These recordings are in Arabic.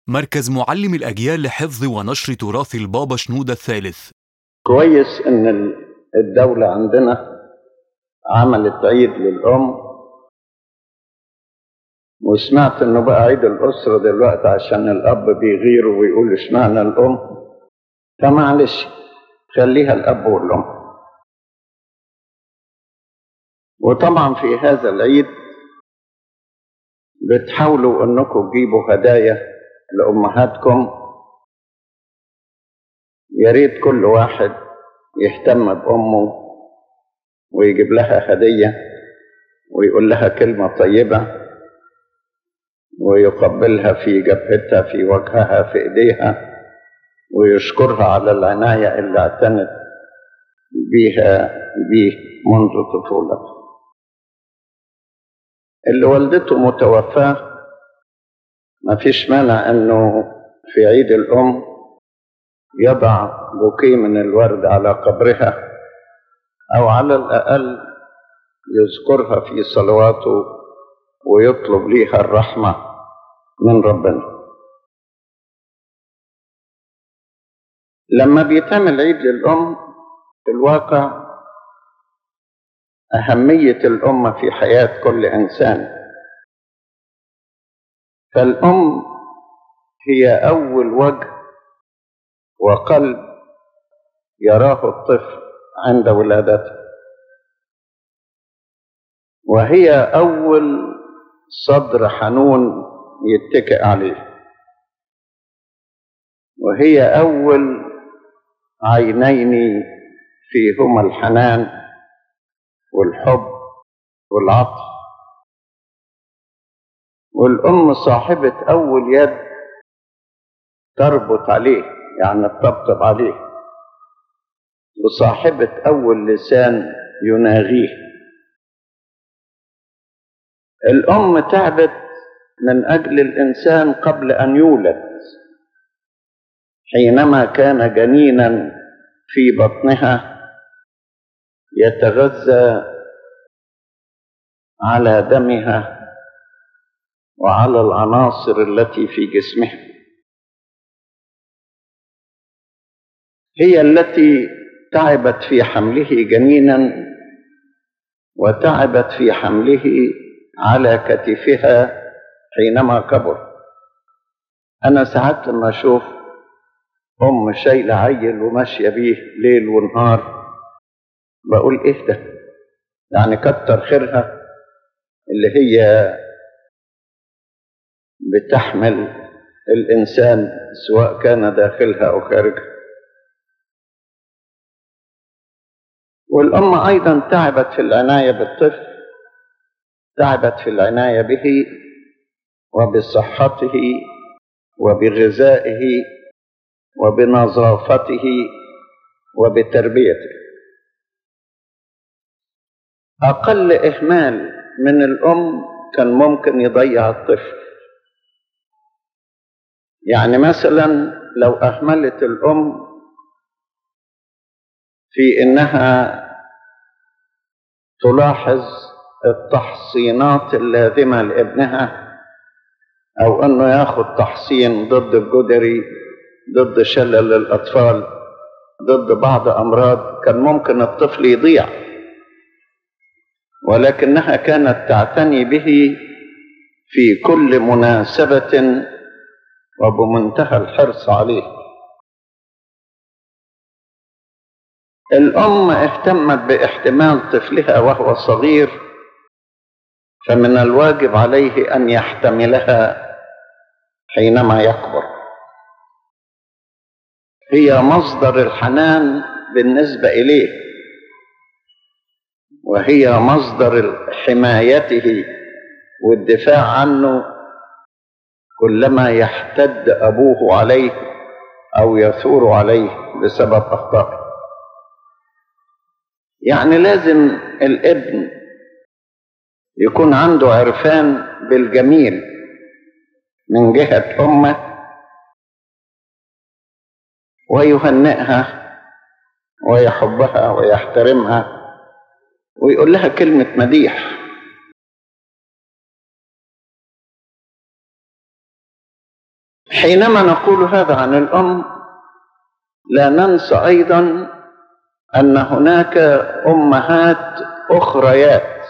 مركز معلم الأجيال لحفظ ونشر تراث البابا شنودة الثالث. كويس إن الدولة عندنا عملت عيد للأم، وسمعت إنه بقى عيد الأسرة دلوقتي عشان الأب بيغير ويقول اشمعنى الأم، فمعلش خليها الأب والأم. وطبعا في هذا العيد بتحاولوا إنكم تجيبوا هدايا لأمهاتكم. يا ريت كل واحد يهتم بأمه ويجيب لها هدية ويقول لها كلمة طيبة ويقبلها في جبهتها، في وجهها، في إيديها، ويشكرها على العناية اللي اعتنت بيه منذ طفولته. اللي والدته متوفاه ما فيش مانع انه في عيد الام يضع بوكيه من الورد على قبرها، او على الاقل يذكرها في صلواته ويطلب ليها الرحمة من ربنا. لما بيتعمل عيد للأم في الواقع أهمية الأم في حياة كل إنسان، فالأم هي أول وجه وقلب يراه الطفل عند ولادته، وهي أول صدر حنون يتكئ عليه، وهي أول عينين فيهما الحنان والحب والعطف. والأم صاحبة أول يد تربط عليه، يعني تطبطب عليه، وصاحبة أول لسان يناغيه. الأم تعبت من أجل الإنسان قبل أن يولد، حينما كان جنينا في بطنها يتغذى على دمها وعلى العناصر التي في جسمها. هي التي تعبت في حمله جنينا، وتعبت في حمله على كتفها حينما كبر. أنا ساعات لما أشوف أم شايلة عيل وماشية بيه ليل ونهار بقول إيه ده؟ يعني كتر خيرها اللي هي بتحمل الإنسان سواء كان داخلها أو خارجها. والأم أيضا تعبت في العناية بالطفل، تعبت في العناية به وبصحته وبغذائه وبنظافته وبتربيته. أقل إهمال من الأم كان ممكن يضيع الطفل. يعني مثلا لو أهملت الأم في إنها تلاحظ التحصينات اللازمة لابنها، أو أنه ياخد تحصين ضد الجدري، ضد شلل الأطفال، ضد بعض أمراض، كان ممكن الطفل يضيع. ولكنها كانت تعتني به في كل مناسبة وبمنتهى الحرص عليه. الأم اهتمت باحتمال طفلها وهو صغير، فمن الواجب عليه أن يحتملها حينما يكبر. هي مصدر الحنان بالنسبة إليه، وهي مصدر حمايته والدفاع عنه كلما يحتد أبوه عليه أو يثور عليه بسبب أخطائه. يعني لازم الابن يكون عنده عرفان بالجميل من جهة أمه، ويهنئها ويحبها ويحترمها ويقول لها كلمة مديح. حينما نقول هذا عن الأم لا ننسى أيضا أن هناك أمهات أخريات.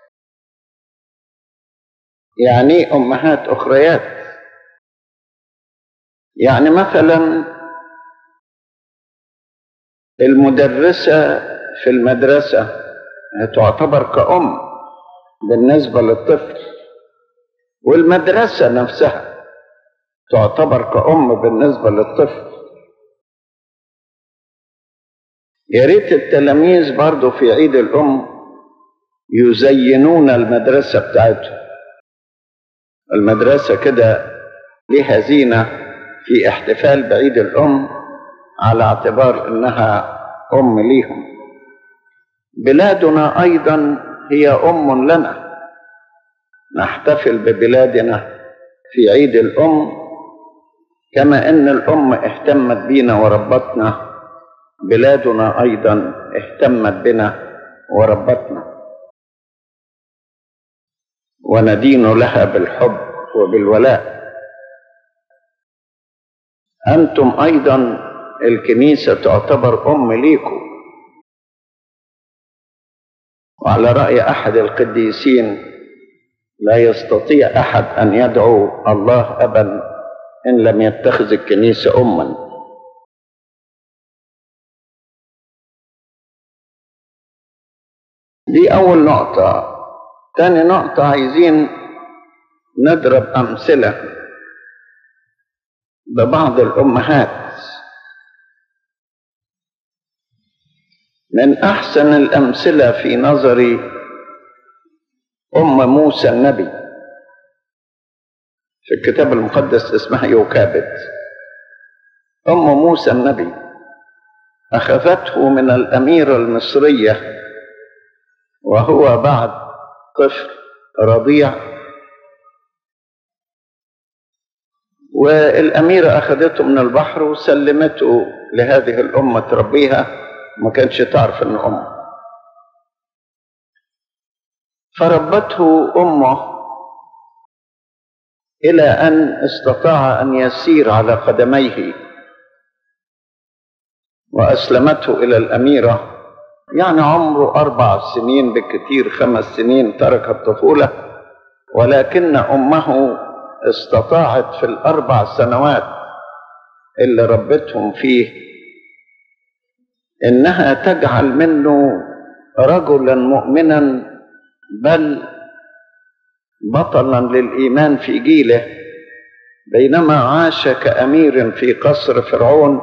يعني أمهات أخريات، يعني مثلا المدرسة في المدرسة تعتبر كأم بالنسبة للطفل، والمدرسة نفسها تعتبر كأم بالنسبة للطفل. يا ريت التلاميذ برضو في عيد الأم يزينون المدرسة بتاعتهم. المدرسة كده ليها زينة في احتفال بعيد الأم على اعتبار إنها أم ليهم. بلادنا أيضا هي أم لنا، نحتفل ببلادنا في عيد الأم كما أن الأم اهتمت بنا وربتنا، بلادنا أيضا اهتمت بنا وربتنا، وندين لها بالحب وبالولاء. أنتم أيضا الكنيسة تعتبر أم ليكم. وعلى رأي أحد القديسين لا يستطيع أحد أن يدعو الله أبا إن لم يتخذ الكنيسة أما. دي أول نقطة. تاني نقطة، عايزين نضرب أمثلة ببعض الأمهات. من أحسن الأمثلة في نظري أم موسى النبي، في الكتاب المقدس اسمها يوكابد. أم موسى النبي أخذته من الأميرة المصرية وهو بعد طفل رضيع، والأميرة أخذته من البحر وسلمته لهذه الأم تربيها، ما كانتش تعرف أنه أم. فربته أمه إلى أن استطاع أن يسير على قدميه، وأسلمته إلى الأميرة. يعني عمره 4 سنين بالكثير، 5 سنين ترك الطفولة، ولكن أمه استطاعت في ال4 سنوات اللي ربتهم فيه إنها تجعل منه رجلا مؤمنا، بل بطلا للإيمان في جيله، بينما عاش كأمير في قصر فرعون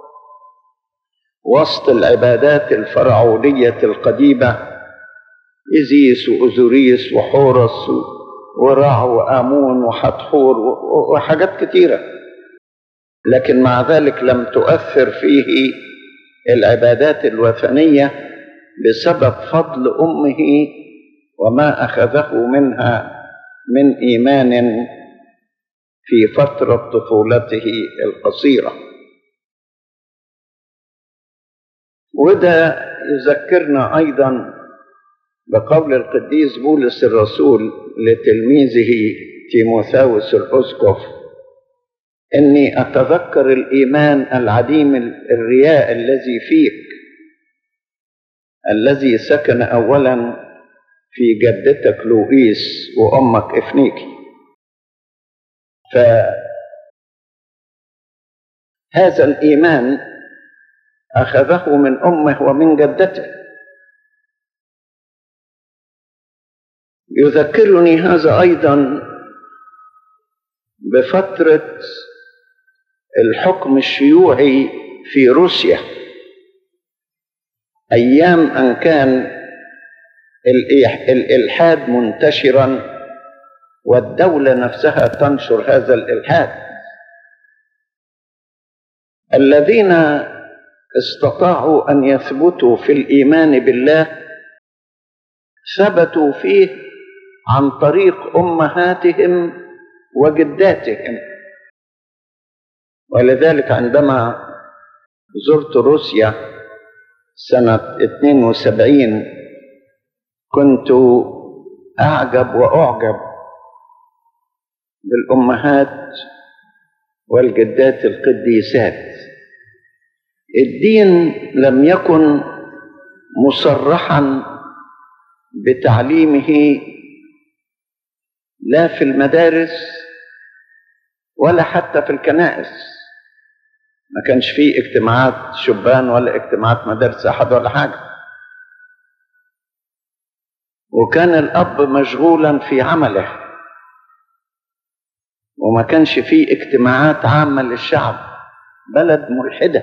وسط العبادات الفرعونية القديمة، إزيس وأوزوريس وحورس ورع وآمون وحتحور وحاجات كتيرة، لكن مع ذلك لم تؤثر فيه العبادات الوثنية بسبب فضل أمه وما أخذه منها من إيمان في فترة طفولته القصيرة. وده يذكرنا أيضا بقول القديس بولس الرسول لتلميذه تيموثاوس الأسقف: إني أتذكر الإيمان العديم الرياء الذي فيك، الذي سكن أولا في جدتك لوئيس وأمك إفنيكي. فهذا الإيمان أخذه من أمه ومن جدته. يذكرني هذا أيضا بفترة الحكم الشيوعي في روسيا، أيام أن كان الإلحاد منتشرا والدولة نفسها تنشر هذا الإلحاد. الذين استطاعوا أن يثبتوا في الإيمان بالله ثبتوا فيه عن طريق أمهاتهم وجداتهم. ولذلك عندما زرت روسيا سنة 72 كنت أعجب وأعجب بالأمهات والجدات القديسات. الدين لم يكن مصرحا بتعليمه لا في المدارس ولا حتى في الكنائس. ما كانش فيه اجتماعات شبان ولا اجتماعات مدارس أحد ولا حاجة. وكان الأب مشغولا في عمله، وما كانش فيه اجتماعات عامة للشعب. بلد ملحدة.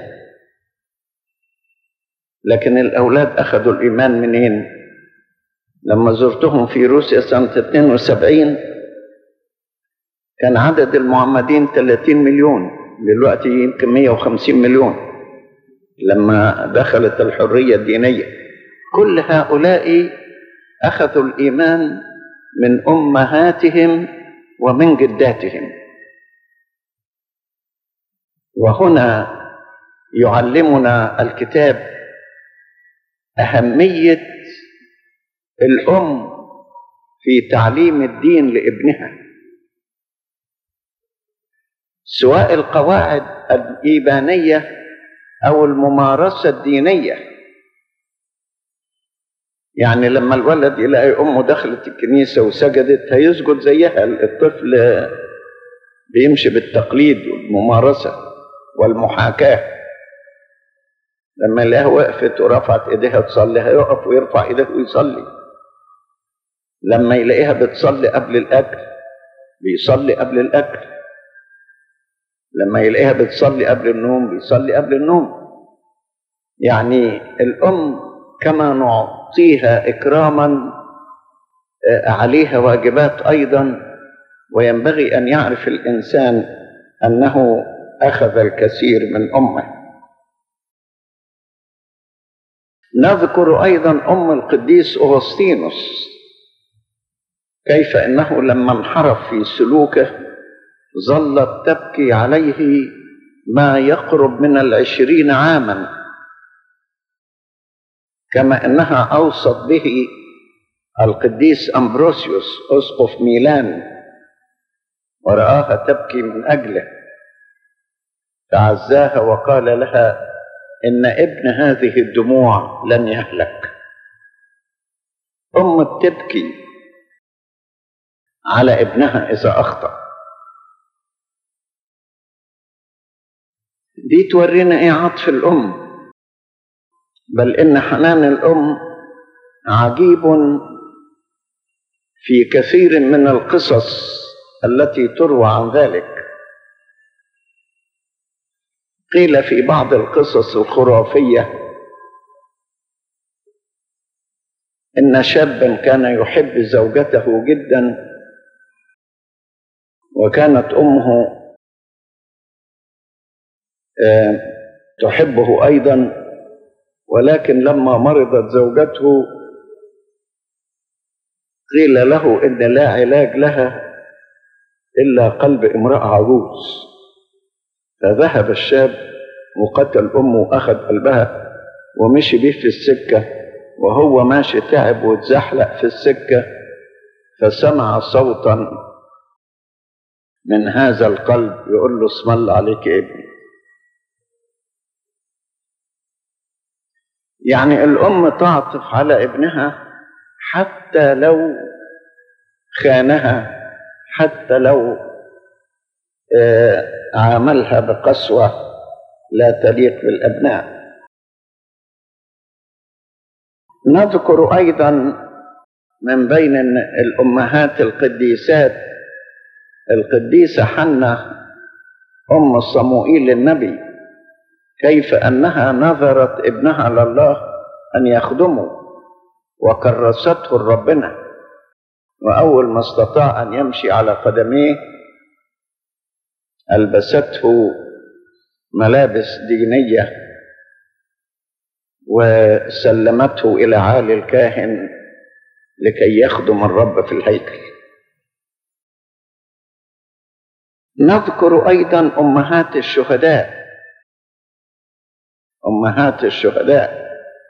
لكن الأولاد أخذوا الإيمان منين؟ لما زرتهم في روسيا سنة 72 كان عدد المعمدين 30 مليون، دلوقتي يمكن 150 مليون لما دخلت الحرية الدينية. كل هؤلاء أخذوا الإيمان من أمهاتهم ومن جداتهم. وهنا يعلمنا الكتاب أهمية الأم في تعليم الدين لابنها، سواء القواعد الإيمانية أو الممارسة الدينية. يعني لما الولد يلاقي أمه دخلت الكنيسة وسجدت هيسجد زيها. الطفل بيمشي بالتقليد والممارسة والمحاكاة. لما يلاقيها وقفت ورفعت ايديها تصلي هيقف ويرفع ايديه ويصلي. لما يلاقيها بتصلي قبل الأكل بيصلي قبل الأكل. لما يلاقيها بتصلي قبل النوم بيصلي قبل النوم. يعني الأم كما نعطيها إكراما عليها واجبات أيضا. وينبغي أن يعرف الإنسان أنه أخذ الكثير من أمه. نذكر أيضا أم القديس أغسطينوس، كيف أنه لما انحرف في سلوكه ظلت تبكي عليه ما يقرب من 20 عاما، كما أنها أوصت به القديس أمبروسيوس أسقف ميلان ورآها تبكي من أجله، تعزاها وقال لها إن ابن هذه الدموع لن يهلك. أم بتبكي على ابنها إذا أخطأ. دي تورينا إيه عطف الأم، بل إن حنان الأم عجيب في كثير من القصص التي تروى عن ذلك. قيل في بعض القصص الخرافية إن شابا كان يحب زوجته جدا، وكانت أمه تحبه أيضا، ولكن لما مرضت زوجته قيل له إن لا علاج لها إلا قلب امرأة عجوز. فذهب الشاب وقتل أمه وأخذ قلبها ومشي بيه في السكة، وهو ماشي تعب واتزحلق في السكة، فسمع صوتا من هذا القلب يقول له اسم الله عليك يا ابني. يعني الأم تعطف على ابنها حتى لو خانها، حتى لو عاملها بقسوة لا تليق بالأبناء. نذكر أيضا من بين الأمهات القديسات القديسة حنة أم صموئيل النبي، كيف أنها نظرت ابنها لله أن يخدمه وكرسته لربنا، وأول ما استطاع أن يمشي على قدميه ألبسته ملابس دينية وسلمته إلى عالي الكاهن لكي يخدم الرب في الهيكل. نذكر أيضا أمهات الشهداء. أمهات الشهداء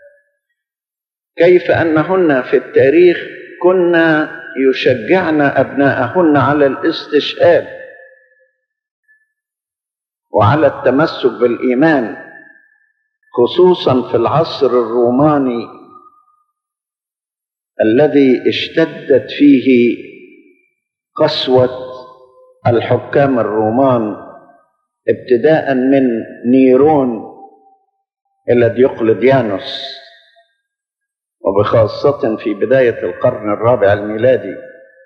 كيف أنهن في التاريخ كنا يشجعن أبناءهن على الاستشهاد. وعلى التمسك بالإيمان، خصوصا في العصر الروماني الذي اشتدت فيه قسوة الحكام الرومان، ابتداء من نيرون إلى ديوقلديانوس، وبخاصة في بداية القرن الرابع الميلادي،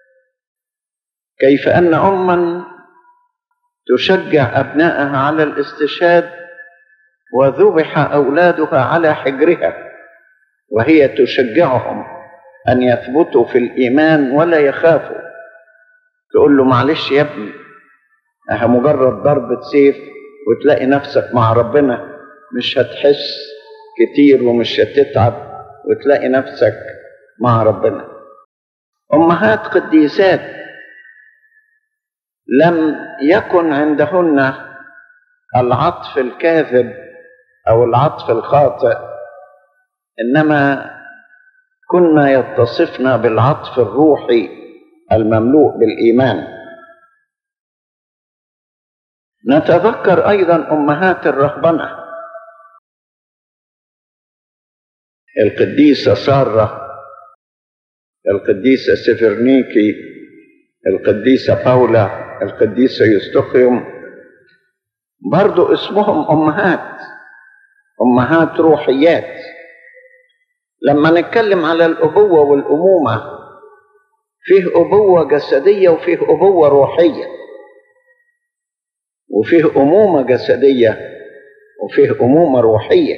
كيف أن أمًا تشجع أبنائها على الاستشهاد وذبح أولادها على حجرها، وهي تشجعهم أن يثبتوا في الإيمان ولا يخافوا. تقول له معلش يا ابني، مجرد ضربة سيف وتلاقي نفسك مع ربنا، مش هتحس كتير ومش هتتعب وتلاقي نفسك مع ربنا. أمهات قديسات لم يكن عندهن العطف الكاذب أو العطف الخاطئ، إنما كنا يتصفن بالعطف الروحي المملوء بالإيمان. نتذكر أيضا أمهات الرهبنة، القديسة سارة، القديسة سفرنيكي، القديسة باولا، القديسة يوستوخيوم، برضو اسمهم أمهات روحيات. لما نتكلم على الأبوة والأمومة، فيه أبوة جسدية وفيه أبوة روحية، وفيه أمومة جسدية وفيه أمومة روحية.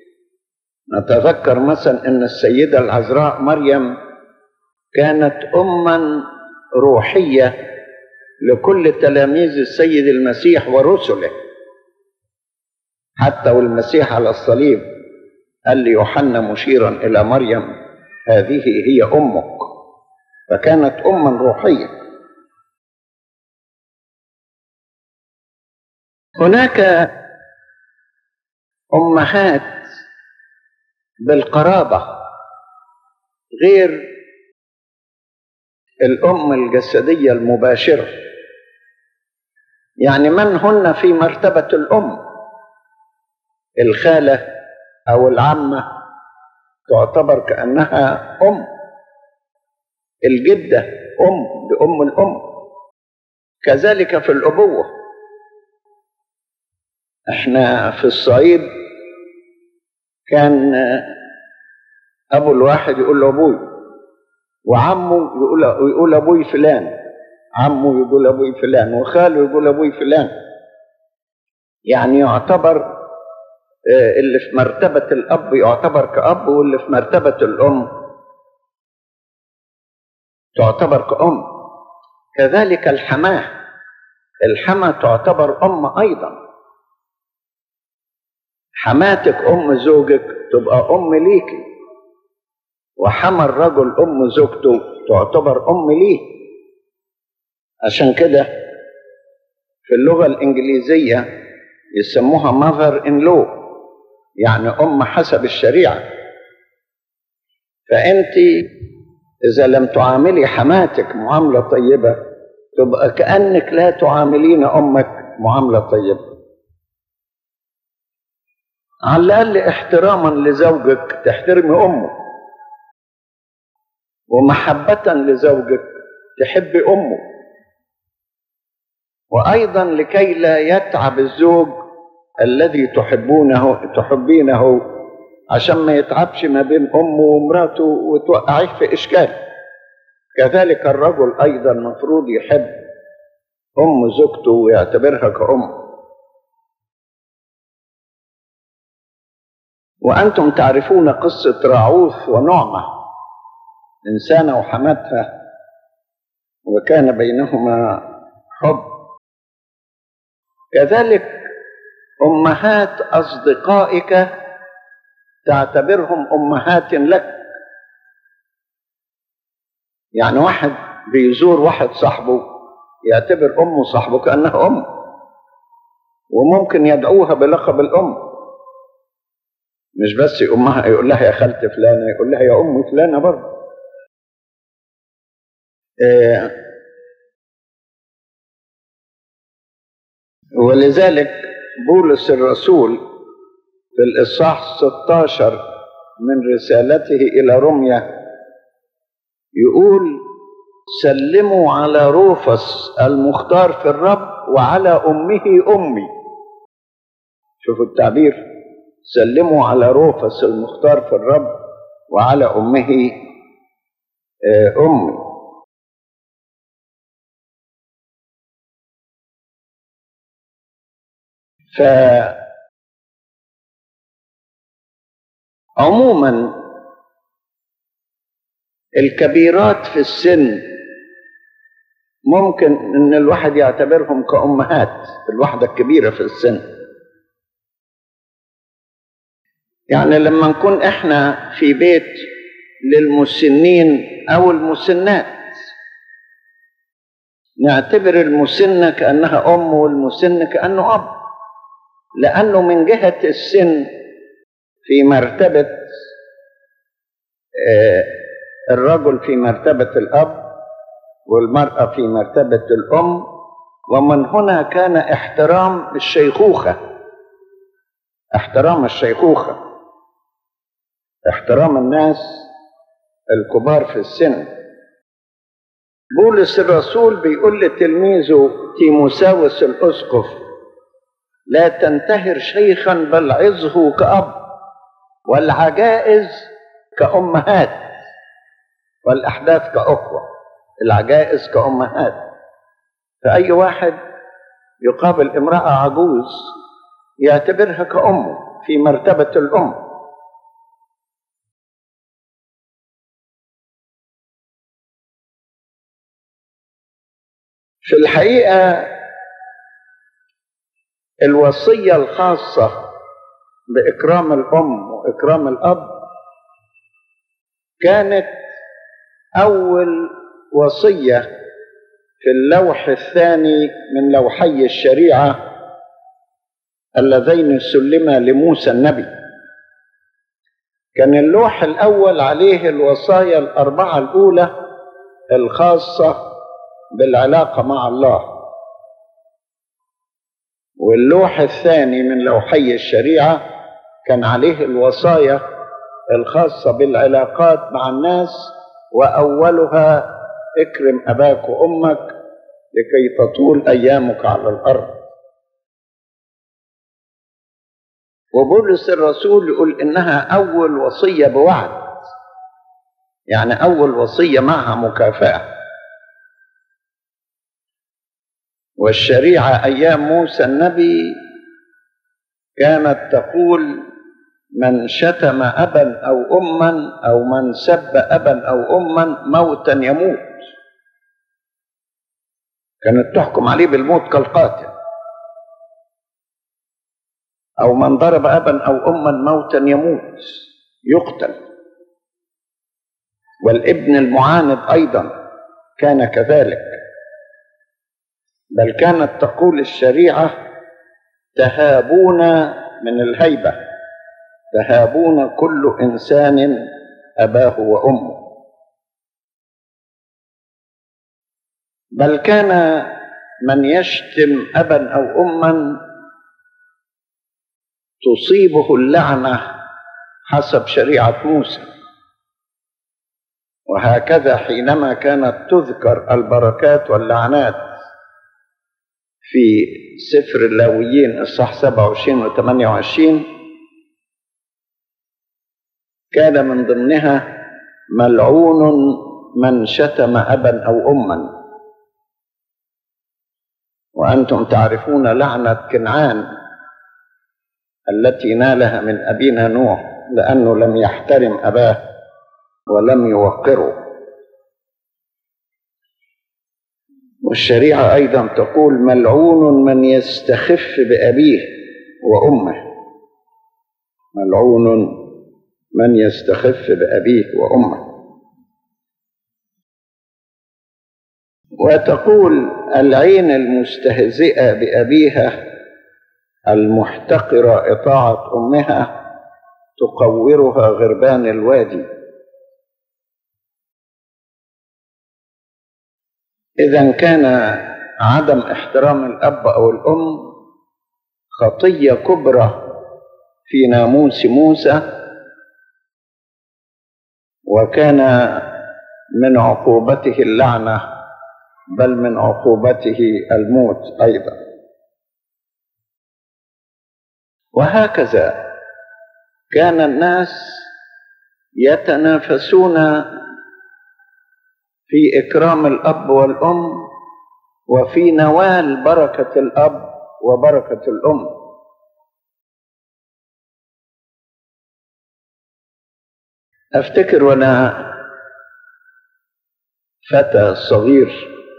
نتذكر مثلا أن السيدة العذراء مريم كانت أمًا روحية لكل تلاميذ السيد المسيح ورسله، حتى والمسيح على الصليب قال ليوحنا مشيرا إلى مريم هذه هي أمك، فكانت أمًا روحية. هناك أمهات بالقرابة غير الأم الجسدية المباشرة، يعني من هن في مرتبة الأم؟ الخالة أو العمة تعتبر كأنها أم، الجدة لأم الأم. كذلك في الأبوة، احنا في الصعيد كان أبو الواحد يقول له أبوي، وعمه يقول أبوي فلان، عمه يقول أبوي فلان، وخاله يقول أبوي فلان. يعني يعتبر اللي في مرتبة الأب يعتبر كأب، واللي في مرتبة الأم تعتبر كأم. كذلك الحماة تعتبر أم أيضا. حماتك أم زوجك تبقى أم ليكي، وحمى الرجل أم زوجته تعتبر أم ليه. عشان كده في اللغة الإنجليزية يسموها mother in law، يعني أم حسب الشريعة. فأنت إذا لم تعاملي حماتك معاملة طيبة تبقى كأنك لا تعاملين أمك معاملة طيبة. على الأقل احتراما لزوجك تحترمي أمه، ومحبة لزوجك تحبي أمه، وأيضا لكي لا يتعب الزوج الذي تحبينه عشان ما يتعبش ما بين أمه ومراته وتوقعيه في إشكال. كذلك الرجل أيضا مفروض يحب أم زوجته ويعتبرها كأم. وأنتم تعرفون قصة راعوث ونعمة، إنسانة وحماتها، وكان بينهما حب. كذلك أمهات أصدقائك تعتبرهم أمهات لك. يعني واحد بيزور واحد صاحبه يعتبر أم صاحبه كأنها أم، وممكن يدعوها بلقب الأم، مش بس أمها يقول لها يا خالة فلانة، يقول لها يا أم فلانة برضه. ولذلك بولس الرسول في الإصحاح 16 من رسالته إلى روميا يقول: سلموا على روفس المختار في الرب وعلى أمه أمي. شوفوا التعبير، سلموا على روفس المختار في الرب وعلى أمه أمي. فعموما الكبيرات في السن ممكن ان الواحد يعتبرهم كأمهات، الواحدة الكبيرة في السن. يعني لما نكون احنا في بيت للمسنين او المسنات، نعتبر المسنة كأنها أم والمسن كأنه أب، لأنه من جهة السن في مرتبة الرجل في مرتبة الأب والمرأة في مرتبة الأم. ومن هنا كان احترام الشيخوخة، احترام الشيخوخة، احترام الناس الكبار في السن. بولس الرسول بيقول لتلميذه تيموساوس الأسقف: لا تنتهر شيخا بل عظه كأب، والعجائز كأمهات، والأحداث كأخوة. العجائز كأمهات، فأي واحد يقابل امرأة عجوز يعتبرها كأمه في مرتبة الأم. في الحقيقة الوصية الخاصة بإكرام الأم وإكرام الأب كانت أول وصية في اللوح الثاني من لوحي الشريعة اللذين سلما لموسى النبي. كان اللوح الأول عليه الوصايا الأربعة الأولى الخاصة بالعلاقة مع الله، واللوح الثاني من لوحي الشريعة كان عليه الوصايا الخاصة بالعلاقات مع الناس، وأولها: اكرم أباك وأمك لكي تطول أيامك على الأرض. وبولس الرسول يقول إنها أول وصية بوعد، يعني أول وصية معها مكافأة. والشريعة أيام موسى النبي كانت تقول: من شتم أبا أو أما أو من سب أبا أو أما موتا يموت. كانت تحكم عليه بالموت كالقاتل. أو من ضرب أبا أو أما موتا يموت، يقتل. والابن المعاند أيضا كان كذلك. بل كانت تقول الشريعة: تهابون من الهيبة، تهابون كل إنسان أباه وأمه. بل كان من يشتم أبا أو أما تصيبه اللعنة حسب شريعة موسى. وهكذا حينما كانت تذكر البركات واللعنات في سفر اللاويين الصح 27 و 28 كان من ضمنها: ملعون من شتم أبا أو أما. وأنتم تعرفون لعنة كنعان التي نالها من أبينا نوح لأنه لم يحترم أباه ولم يوقره. والشريعة أيضا تقول: ملعون من يستخف بأبيه وأمه. ملعون من يستخف بأبيه وأمه. وتقول: العين المستهزئة بأبيها المحتقرة إطاعة أمها تقورها غربان الوادي. إذن كان عدم احترام الأب أو الأم خطية كبرى في ناموس موسى، وكان من عقوبته اللعنة، بل من عقوبته الموت أيضا. وهكذا كان الناس يتنافسون في إكرام الأب والأم وفي نوال بركة الأب وبركة الأم. أفتكر وأنا فتى صغير،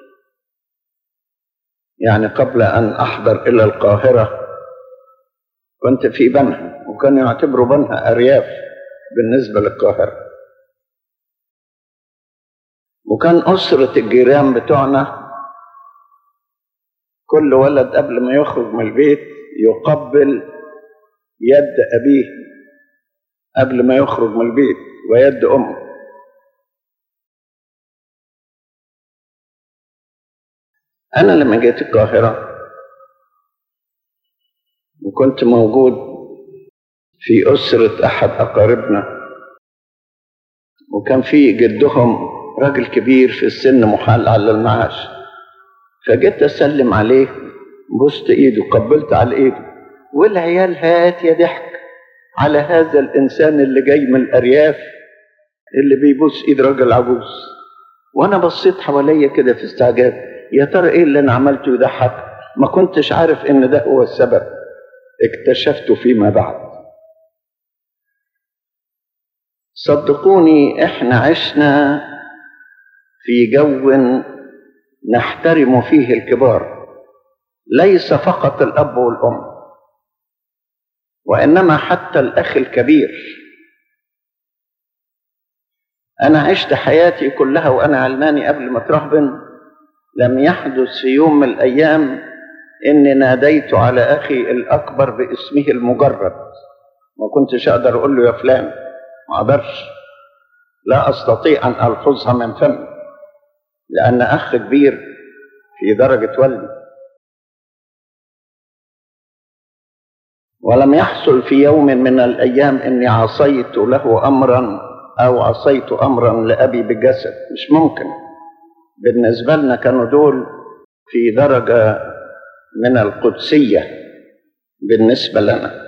يعني قبل أن أحضر إلى القاهرة، كنت في بنها، وكانوا يعتبروا بنها أرياف بالنسبة للقاهرة. وكان أسرة الجيران بتوعنا كل ولد قبل ما يخرج من البيت يقبل يد أبيه قبل ما يخرج من البيت ويد أمه. أنا لما جيت القاهرة وكنت موجود في أسرة أحد أقاربنا، وكان في جدهم راجل كبير في السن محال على المعاش، فجيت أسلم عليه، بوست إيده، قبلت على إيده، والعيال هات يا ضحك على هذا الإنسان اللي جاي من الأرياف اللي بيبوس إيد راجل عجوز. وأنا بصيت حواليا كده في استعجاب، يا ترى إيه اللي أنا عملته يضحك؟ ما كنتش عارف إن ده هو السبب، اكتشفته فيما بعد. صدقوني إحنا عشنا في جو نحترم فيه الكبار، ليس فقط الأب والأم، وإنما حتى الأخ الكبير. أنا عشت حياتي كلها وأنا علماني قبل ما أترهبن، لم يحدث في يوم من الأيام إني ناديت على أخي الأكبر باسمه المجرد. ما كنتش أقدر أقول له يا فلان، ما أقدرش، لا أستطيع أن ألفظها من فمي، لأن أخ كبير في درجة والدي. ولم يحصل في يوم من الأيام إني عصيت له أمرا أو عصيت أمرا لأبي بالجسد، مش ممكن. بالنسبة لنا كانوا دول في درجة من القدسية بالنسبة لنا.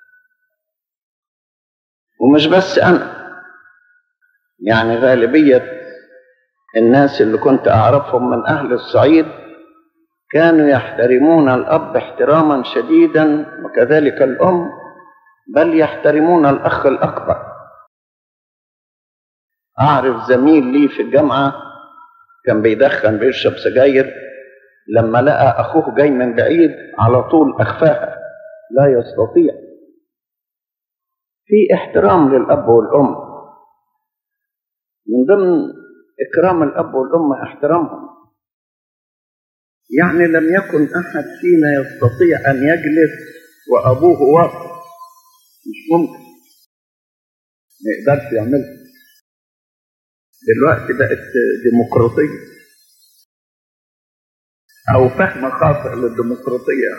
ومش بس أنا، يعني غالبية الناس اللي كنت أعرفهم من أهل الصعيد كانوا يحترمون الأب احتراما شديدا، وكذلك الأم، بل يحترمون الأخ الأكبر. أعرف زميل لي في الجامعة كان بيدخن بيشرب سجاير، لما لقى أخوه جاي من بعيد على طول أخفاها، لا يستطيع. في احترام للأب والأم، من ضمن إكرام الأب والأم احترامهم. يعني لم يكن أحد فينا يستطيع أن يجلس وأبوه واقف، مش ممكن، ما يقدرش يعملها. دلوقتي بقت ديمقراطية أو فهم خاطئ للديمقراطية.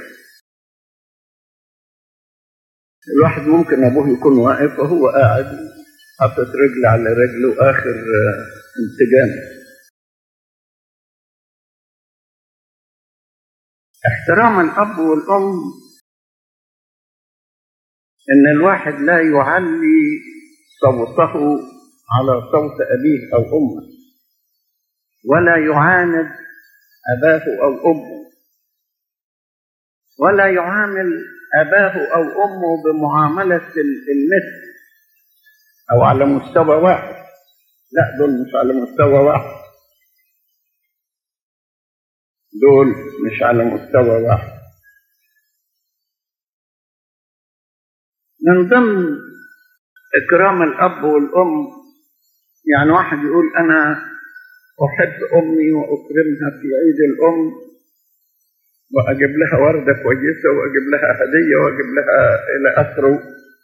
الواحد ممكن أبوه يكون واقف وهو قاعد حطت رجل على رجل وآخر انسجام. احترام الأب والأم إن الواحد لا يعلي صوته على صوت أبيه أو أمه، ولا يعاند أباه أو أمه، ولا يعامل أباه أو أمه بمعاملة المثل أو على مستوى واحد. لا، دول مش على مستوى واحد، دول مش على مستوى واحد. من ضمن إكرام الأب والأم، يعني واحد يقول أنا أحب أمي وأكرمها في عيد الأم وأجيب لها وردة كويسة وأجيب لها هدية وأجيب لها إلى آخره.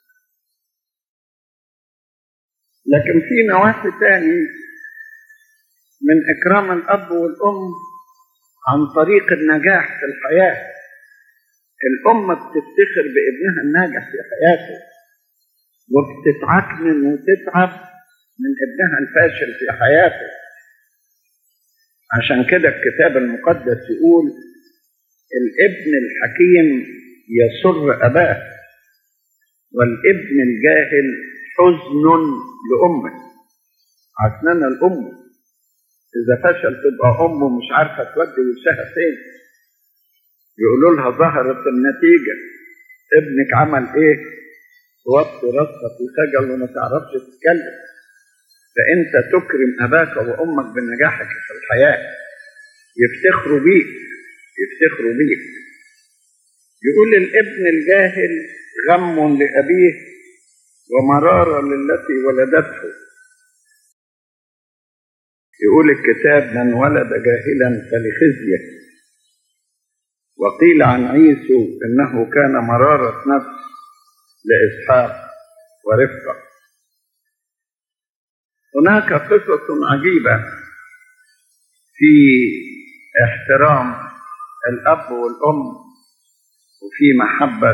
لكن في نواحي تاني من إكرام الأب والأم عن طريق النجاح في الحياة، الأم بتفتخر بابنها الناجح في حياته، وبتتعكنن وتتعب من ابنها الفاشل في حياته. عشان كده الكتاب المقدس يقول الابن الحكيم يسر أباه، والابن الجاهل حزن لأمه. عكننا الأم إذا فشل تبقى أمه مش عارفة تودي وشها فين، يقولوا لها ظهرت النتيجة، ابنك عمل إيه؟ توطي راسها في خجل وما تعرفش تتكلم. فأنت تكرم أباك وأمك بنجاحك في الحياة، يفتخروا بيك يفتخروا بيك. يقول الابن الجاهل غم لأبيه ومرارة للتي ولدته. يقول الكتاب من ولد جاهلا فلخزيه. وقيل عن عيسو إنه كان مرارة نفس لإسحاق ورفقة. هناك قصص عجيبة في احترام الأب والأم وفي محبة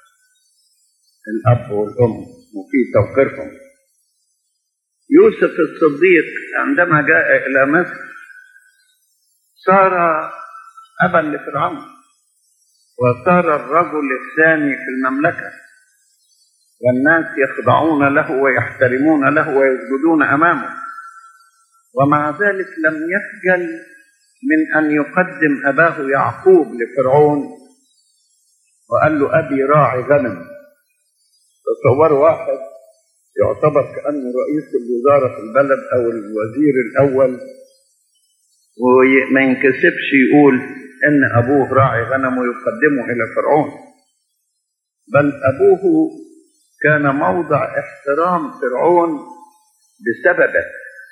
الأب والأم وفي توقيرهم. يوسف الصديق عندما جاء إلى مصر صار أبا لفرعون، وصار الرجل الثاني في المملكة، والناس يخضعون له ويحترمون له ويسجدون أمامه، ومع ذلك لم يخجل من أن يقدم أباه يعقوب لفرعون وقال له أبي راعي غنم. تصوروا واحد يعتبر كأنه رئيس الوزارة في البلد أو الوزير الأول وما ينكسبش يقول إن أبوه راعي غنم ويقدمه إلى فرعون، بل أبوه كان موضع احترام فرعون بسببه،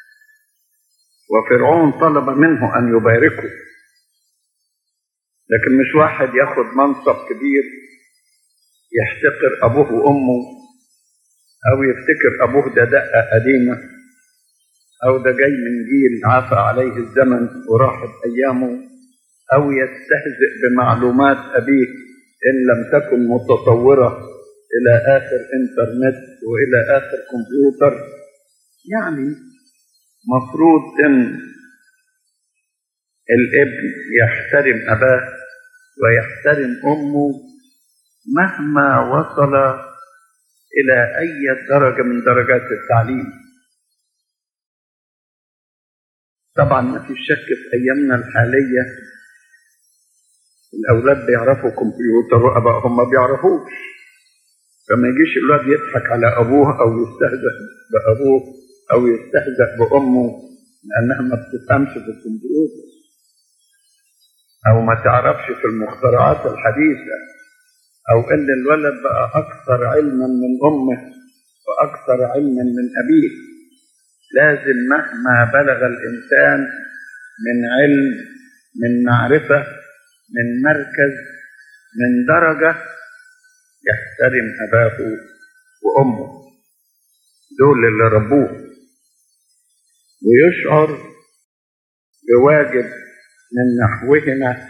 وفرعون طلب منه أن يباركه. لكن مش واحد ياخد منصب كبير يحتقر أبوه وأمه، أو يفتكر أبوه ده دقة قديمة، أو ده جاي من جيل عفى عليه الزمن وراحت أيامه، أو يستهزئ بمعلومات أبيه إن لم تكن متطورة إلى آخر إنترنت وإلى آخر كمبيوتر. يعني مفروض إن الابن يحترم أباه ويحترم أمه مهما وصل إلى أي درجة من درجات التعليم. طبعا ما في شك في أيامنا الحالية الأولاد بيعرفوا كمبيوتر وأبائهم ما بيعرفوش، فما يجيش الولاد يضحك على أبوه أو يستهزأ بأبوه أو يستهزأ بأمه لأنها ما بتفهمش في الكمبيوتر أو ما تعرفش في المخترعات الحديثة، أو إن الولد بقى أكثر علما من أمه وأكثر علما من أبيه. لازم مهما بلغ الإنسان من علم، من معرفة، من مركز، من درجة، يحترم أباه وأمه، دول اللي ربوه، ويشعر بواجب من نحوهنا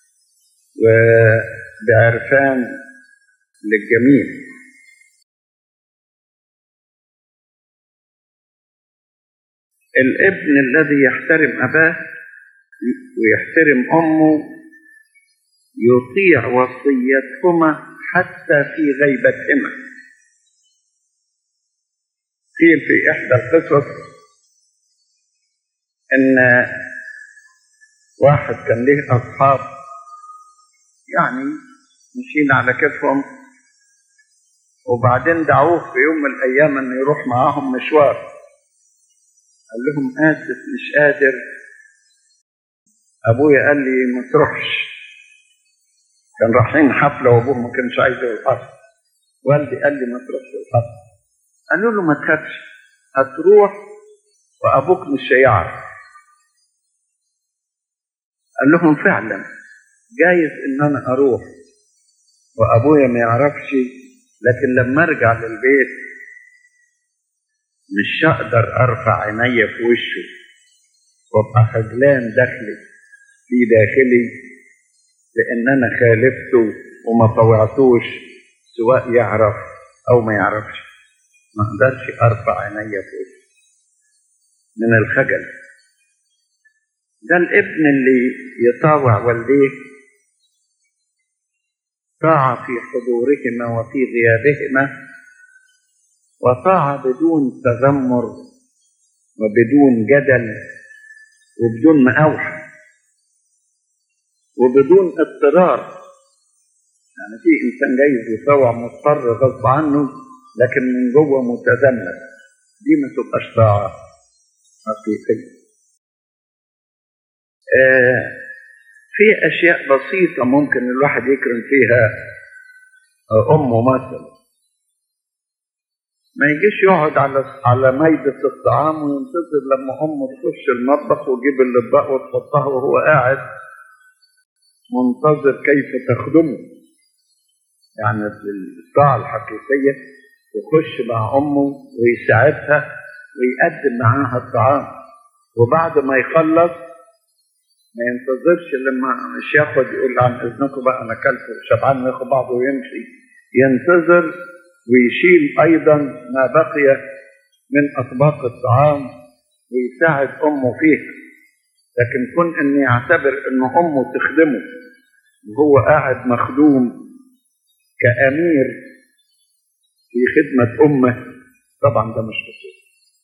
وبعرفان للجميع. الابن الذي يحترم أباه ويحترم أمه يطيع وصيتهما حتى في غيبتهما. قيل في إحدى القصص إن واحد كان له أصحاب يعني مشين على كتفهم، وبعدين دعوه في يوم من الأيام أن يروح معاهم مشوار. قال لهم آسف مش قادر، أبويا قال لي ما تروحش. كان رايحين حفلة وأبوه ما كانش عايز يروح، والدي قال لي ما تروحش الحفلة. قالوا له ما تخافش، هتروح وأبوك مش هيعرف. قال لهم فعلا جايز إن أنا أروح وأبويا ما يعرفش، لكن لما أرجع للبيت مش هقدر أرفع عيني في وشه وأبقى خجلان داخلي في داخلي لأن أنا خالفته وما طوعتوش سواء يعرف أو ما يعرفش. ما أقدرش أرفع عيني فوق من الخجل. ده الابن اللي يطاوع والديه طاعة في حضورهما وفي غيابهما، وطاعة بدون تذمر وبدون جدل وبدون مقاوحة وبدون اضطرار. يعني في إنسان جايز يطاوع مضطر غصب عنه لكن من جوه متذمر، دي ما تبقاش طاعة حقيقية. في أشياء بسيطة ممكن الواحد يكرم فيها أمه مثلا. ما يجيش يقعد على مائدة الطعام وينتظر لما أمه تخش المطبخ وتجيب الأطباق وتحطها وهو قاعد منتظر كيف تخدمه. يعني الطاعة الحقيقية يخش مع أمه ويساعدها ويقدم معاها الطعام، وبعد ما يخلص ما ينتظرش لما مش ياخد يقول عن إذنكم بقى أنا أكلت وشبعان وياخد بعضه ويمشي. ينتظر ويشيل أيضا ما بقي من أطباق الطعام ويساعد أمه فيها. لكن كن أن يعتبر أن أمه تخدمه وهو قاعد مخدوم كأمير في خدمة أمه، طبعا ده مش بسيط.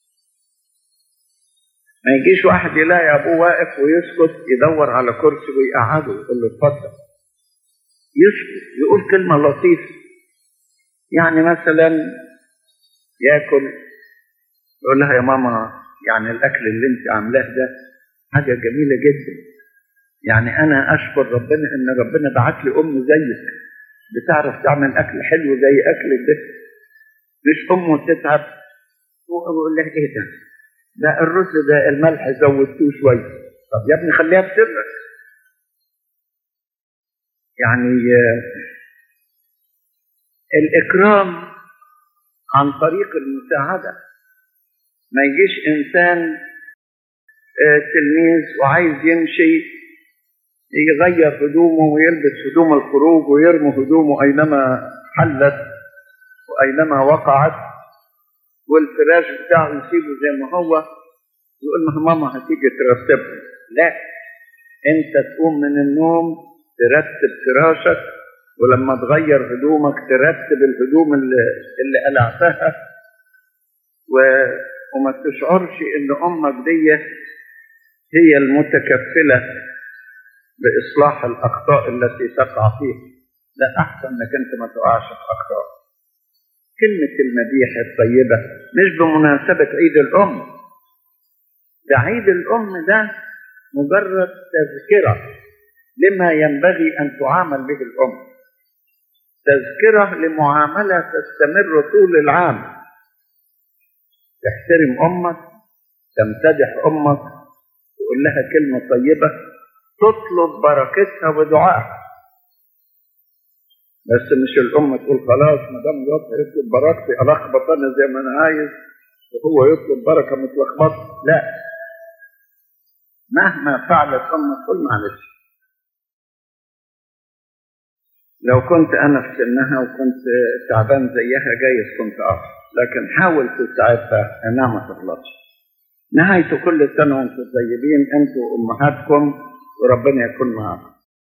ما يجيش واحد يلاقي أبوه واقف ويسكت يدور على كرسي ويقعده يقول له اتفضل. يسكت يقول كلمة لطيفة، يعني مثلا ياكل يقول لها يا ماما يعني الأكل اللي انت عاملاه ده حاجة جميلة جدا، يعني أنا أشكر ربنا إن ربنا بعت لي أم زيك بتعرف تعمل أكل حلو زي أكلك ده. مش أمه تتعب وأقول لها إيه ده الرز ده الملح زودتوه شوية. طب يا ابني خليها بسرك. يعني الإكرام عن طريق المساعدة. ما يجيش إنسان تلميذ وعايز يمشي يغير هدومه ويلبس هدوم الخروج ويرمي هدومه أينما حلت وأينما وقعت والفراش بتاعه يسيبه زي ما هو يقول له ماما هتيجي ترتبه. لا، انت تقوم من النوم ترتب فراشك، ولما تغير هدومك ترتب الهدوم اللي قلعتها، وما تشعرش ان امك دي هي المتكفلة بإصلاح الأخطاء التي تقع فيها. لا، أحسن انك انت ما تقعش في أخطاء. كلمة المديح الطيبة مش بمناسبة عيد الأم، ده عيد الأم ده مجرد تذكرة لما ينبغي أن تعامل به الأم، تذكرة لمعاملة تستمر طول العام. تحترم أمك، تمتدح أمك، تقول لها كلمة طيبة، تطلب بركتها ودعائها. بس مش الأم تقول خلاص ما دام جوزها يطلب بركتي ألخبط أنا زي ما أنا عايز وهو يطلب بركة متلخبطة. لا، مهما فعلت أمك قل معلش. لو كنت أنا في سنها وكنت تعبان زيها جايز كنت أعرف، لكن حاول تساعدها إنها ما تغلطش. نهاية كل سنة وأنتم طيبين أنتم وأمهاتكم وربنا يكون معكم.